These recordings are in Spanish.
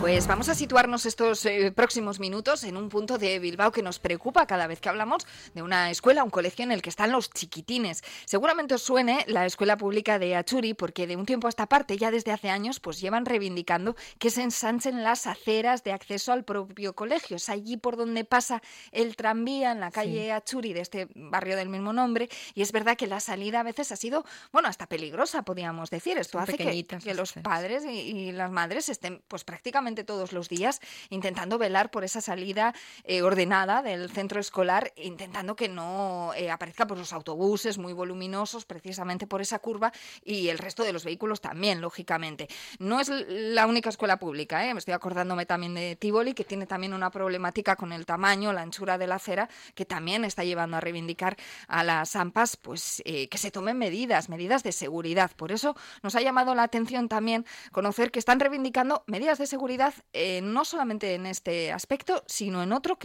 Pues vamos a situarnos estos próximos minutos en un punto de Bilbao que nos preocupa cada vez que hablamos de una escuela, un colegio en el que están los chiquitines. Seguramente os suene la escuela pública de Achuri, porque de un tiempo a esta parte, ya desde hace años, pues llevan reivindicando que se ensanchen las aceras de acceso al propio colegio. Es allí por donde pasa el tranvía, en la calle Achuri, de este barrio del mismo nombre, y es verdad que la salida a veces ha sido, bueno, hasta peligrosa, podríamos decir. Esto hace que los padres y las madres estén pues prácticamente todos los días intentando velar por esa salida ordenada del centro escolar, intentando que no aparezca por los autobuses muy voluminosos precisamente por esa curva y el resto de los vehículos también, lógicamente. No es la única escuela pública, me estoy acordándome también de Tívoli, que tiene también una problemática con el tamaño, la anchura de la acera, que también está llevando a reivindicar a las AMPAs pues que se tomen medidas de seguridad. Por eso nos ha llamado la atención también conocer que están reivindicando medidas de seguridad no solamente en este aspecto, sino en otro que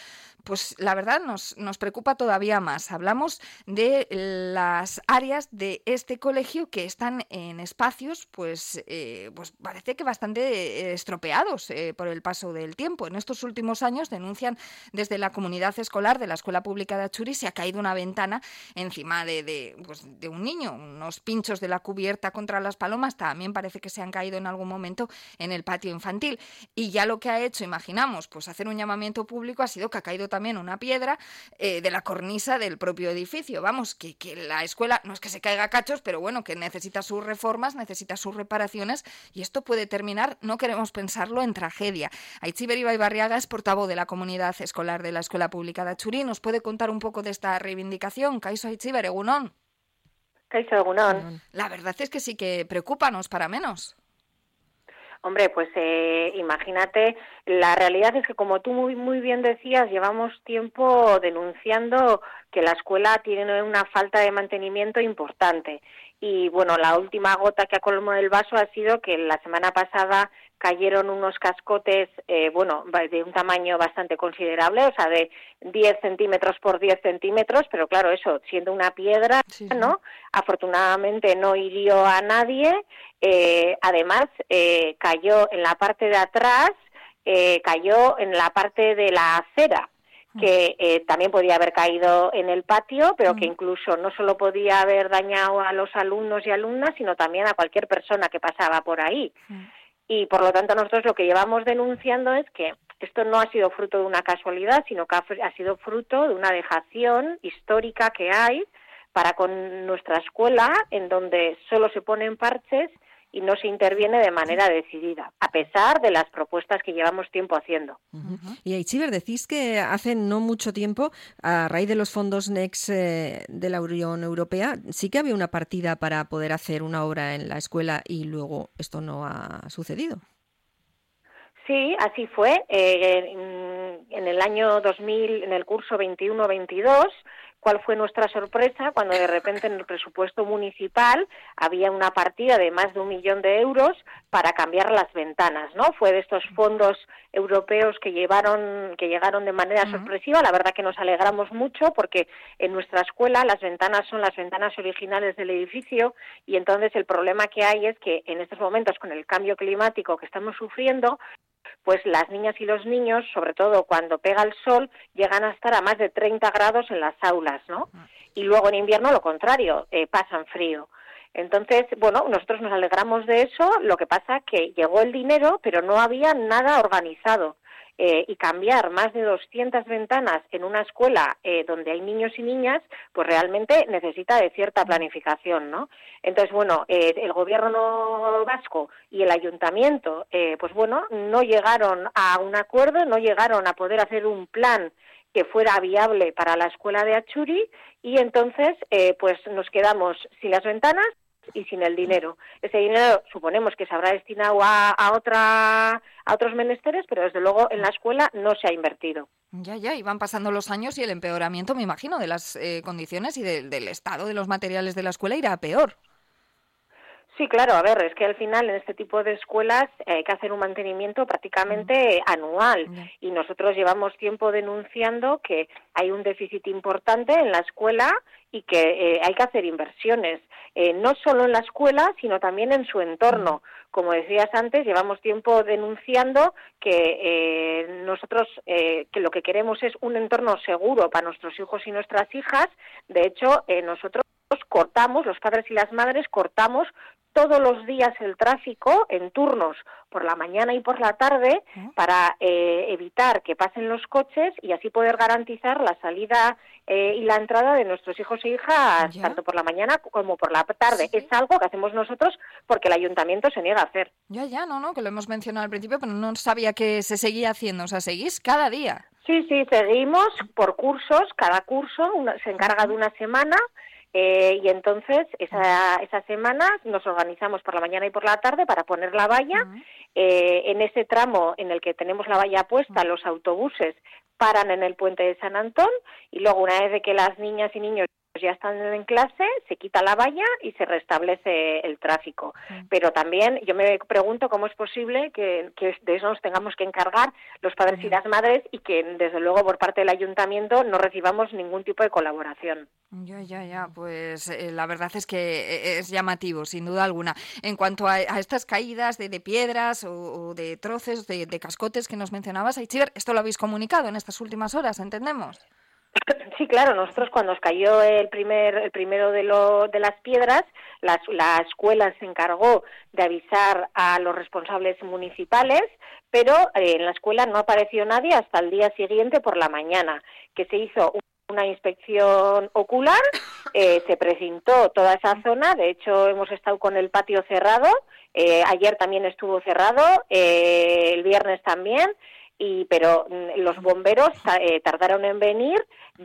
pues la verdad nos preocupa todavía más. Hablamos de las áreas de este colegio que están en espacios pues parece que bastante estropeados por el paso del tiempo. En estos últimos años denuncian desde la comunidad escolar de la Escuela Pública de Achuri se ha caído una ventana encima de un niño, unos pinchos de la cubierta contra las palomas también parece que se han caído en algún momento en el patio infantil. Y ya lo que ha hecho, imaginamos, pues hacer un llamamiento público ha sido que ha caído también una piedra de la cornisa del propio edificio. Vamos, que la escuela no es que se caiga a cachos, pero bueno, que necesita sus reformas, necesita sus reparaciones y esto puede terminar, no queremos pensarlo, en tragedia. Aitziber Ibaibarriaga es portavoz de la comunidad escolar de la Escuela Pública de Achuri. ¿Nos puede contar un poco de esta reivindicación? Kaixo Aitziber, egunon. Kaixo, egunon. La verdad es que sí que preocupa, no es para menos. Hombre, pues imagínate, la realidad es que como tú muy bien decías, llevamos tiempo denunciando que la escuela tiene una falta de mantenimiento importante. Y bueno, la última gota que ha colmado el vaso ha sido que la semana pasada cayeron unos cascotes, de un tamaño bastante considerable, o sea, de 10 centímetros por 10 centímetros, pero claro, eso, siendo una piedra, sí. ¿No? Afortunadamente no hirió a nadie, además cayó en la parte de atrás, cayó en la parte de la acera, que también podía haber caído en el patio, pero que incluso no solo podía haber dañado a los alumnos y alumnas, sino también a cualquier persona que pasaba por ahí. Y por lo tanto nosotros lo que llevamos denunciando es que esto no ha sido fruto de una casualidad, sino que ha sido fruto de una dejación histórica que hay para con nuestra escuela, en donde solo se ponen parches y no se interviene de manera decidida, a pesar de las propuestas que llevamos tiempo haciendo. Y Aitziber, decís que hace no mucho tiempo, a raíz de los fondos Next de la Unión Europea, sí que había una partida para poder hacer una obra en la escuela y luego esto no ha sucedido. Sí, así fue. En el año 2000, en el curso 21-22, ¿cuál fue nuestra sorpresa? Cuando de repente en el presupuesto municipal había una partida de más de 1 millón de euros para cambiar las ventanas, ¿no? Fue de estos fondos europeos que llegaron de manera sorpresiva. La verdad que nos alegramos mucho porque en nuestra escuela las ventanas son las ventanas originales del edificio y entonces el problema que hay es que en estos momentos con el cambio climático que estamos sufriendo, pues las niñas y los niños, sobre todo cuando pega el sol, llegan a estar a más de 30 grados en las aulas, ¿no? Y luego en invierno lo contrario, pasan frío. Entonces, bueno, nosotros nos alegramos de eso, lo que pasa que llegó el dinero, pero no había nada organizado. Y cambiar más de 200 ventanas en una escuela donde hay niños y niñas, pues realmente necesita de cierta planificación, ¿no? Entonces, bueno, el gobierno vasco y el ayuntamiento, pues bueno, no llegaron a un acuerdo, no llegaron a poder hacer un plan que fuera viable para la escuela de Achuri y entonces, pues nos quedamos sin las ventanas y sin el dinero. Ese dinero suponemos que se habrá destinado a otros menesteres, pero desde luego en la escuela no se ha invertido. Ya, y van pasando los años y el empeoramiento, me imagino, de las condiciones y del estado de los materiales de la escuela irá a peor. Sí, claro, a ver, es que al final en este tipo de escuelas hay que hacer un mantenimiento prácticamente anual y nosotros llevamos tiempo denunciando que hay un déficit importante en la escuela y que hay que hacer inversiones, no solo en la escuela, sino también en su entorno. Como decías antes, llevamos tiempo denunciando que nosotros que lo que queremos es un entorno seguro para nuestros hijos y nuestras hijas. De hecho, nosotros cortamos, los padres y las madres cortamos todos los días el tráfico en turnos por la mañana y por la tarde para evitar que pasen los coches y así poder garantizar la salida y la entrada de nuestros hijos e hijas tanto por la mañana como por la tarde. Sí. Es algo que hacemos nosotros porque el ayuntamiento se niega a hacer. No, que lo hemos mencionado al principio, pero no sabía que se seguía haciendo. O sea, ¿seguís cada día? Sí, seguimos por cursos. Cada curso se encarga de una semana. Y entonces esa semana nos organizamos por la mañana y por la tarde para poner la valla. En ese tramo en el que tenemos la valla puesta, los autobuses paran en el puente de San Antón y luego una vez de que las niñas y niños ya están en clase, se quita la valla y se restablece el tráfico. Pero también yo me pregunto cómo es posible que de eso nos tengamos que encargar los padres y las madres y que desde luego por parte del ayuntamiento no recibamos ningún tipo de colaboración. Pues la verdad es que es llamativo, sin duda alguna. En cuanto a estas caídas de piedras o de troces, de cascotes que nos mencionabas, Aitziber, esto lo habéis comunicado en estas últimas horas, ¿entendemos? Sí, claro, nosotros cuando nos cayó el primero de las piedras, la escuela se encargó de avisar a los responsables municipales, pero en la escuela no apareció nadie hasta el día siguiente por la mañana, que se hizo una inspección ocular, se precintó toda esa zona, de hecho hemos estado con el patio cerrado, ayer también estuvo cerrado, el viernes también, pero los bomberos tardaron en venir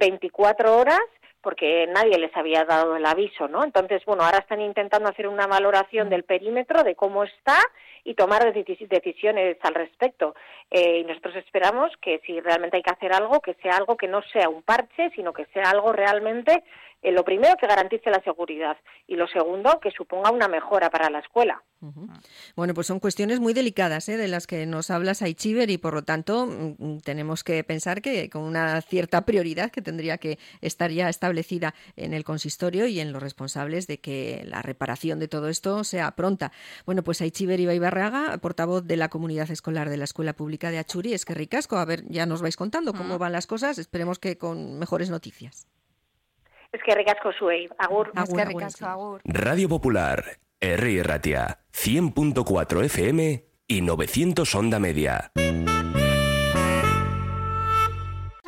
24 horas porque nadie les había dado el aviso, ¿no? Entonces, ahora están intentando hacer una valoración del perímetro, de cómo está y tomar decisiones al respecto. Y nosotros esperamos que si realmente hay que hacer algo, que sea algo que no sea un parche, sino que sea algo realmente, lo primero, que garantice la seguridad y lo segundo, que suponga una mejora para la escuela. Bueno, pues son cuestiones muy delicadas de las que nos hablas, Aitziber, y por lo tanto tenemos que pensar que con una cierta prioridad que tendría que estar ya establecida en el consistorio y en los responsables de que la reparación de todo esto sea pronta. Bueno, pues Aitziber Ibaibarraga, portavoz de la comunidad escolar de la Escuela Pública de Atxuri, eskerrik asko. A ver, ya nos vais contando cómo van las cosas, esperemos que con mejores noticias. Eskerrik asko zuei, agur. Eskerrik asko, agur. Radio Popular, Herri Ratia, 100.4 FM y 900 Onda Media.